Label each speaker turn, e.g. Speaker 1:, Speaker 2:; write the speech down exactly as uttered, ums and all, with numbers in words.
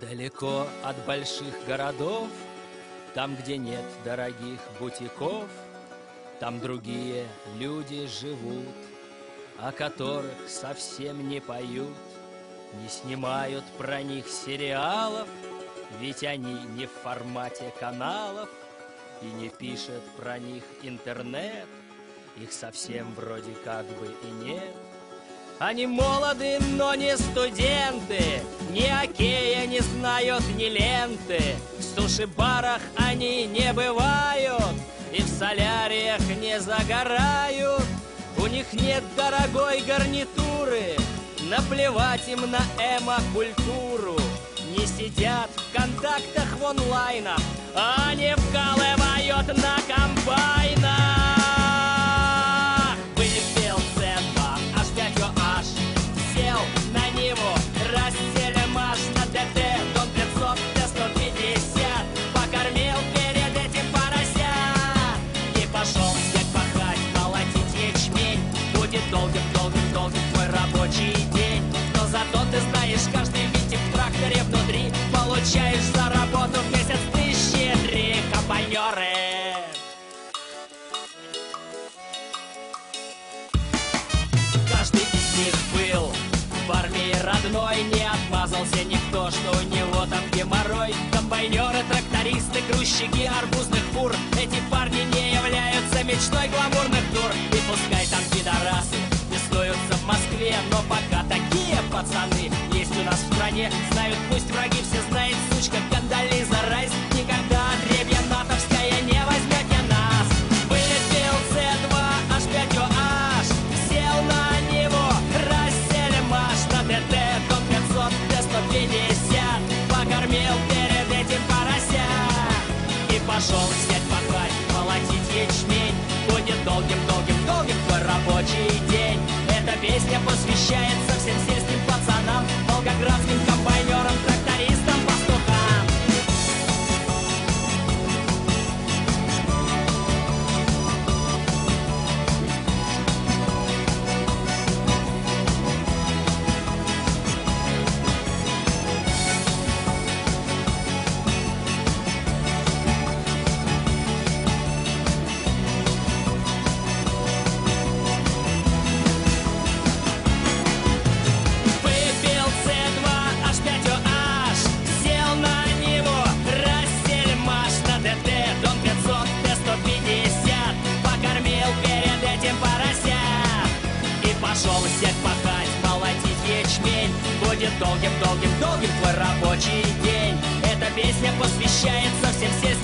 Speaker 1: Далеко от больших городов, там, где нет дорогих бутиков, там другие люди живут, о которых совсем не поют, не снимают про них сериалов, ведь они не в формате каналов, и не пишет про них интернет, их совсем вроде как бы и нет. Они молоды, но не студенты, ни окея не знают, ни ленты. В суши-барах они не бывают и в соляриях не загорают. У них нет дорогой гарнитуры, наплевать им на эмо-культуру. Не сидят в контактах в онлайнах, они вкалывают на комбайнах. Выпил цэ два, аш пять о аш, сел на Ниву, Растелемаш на дэ тэ, Дон пятьсот, Т сто пятьдесят, покормил перед этим поросят и пошел снег пахать, молотить ячмень. Будет долгим-долгим-долгим твой рабочий день, но зато ты знаешь, каждый винтик в тракторе внутри получаешь за работу в месяц тысячи три, комбайнеры. Каждый из них был в армии родной, не отмазался никто, что у него там геморрой. Комбайнеры, трактористы, грузчики арбузных фур, эти парни не являются мечтой гламурных дур. И пускай там пидорасы пестуются в Москве, но пока такие пацаны есть у нас в стране. Знают пусть враги, все знает сучка Кондолиза Райс, никогда отребья натовская не возьмете нас. Выпил цэ два, аш пять о аш, сел на Ниву, Растелемаш на дэ тэ, Дон пятьсот, Т сто пятьдесят, покормил перед этим поросят и пошел снег пахать, молотить ячмень. Будет долгим-долгим-долгим твой рабочий день. Эта песня посвящается всем сельским пацанам, волгоградским комбайнерам, трактористам, пастухам. Пошел снег пахать, молотить ячмень. Будет долгим-долгим-долгим твой рабочий день. Эта песня посвящается всем сельским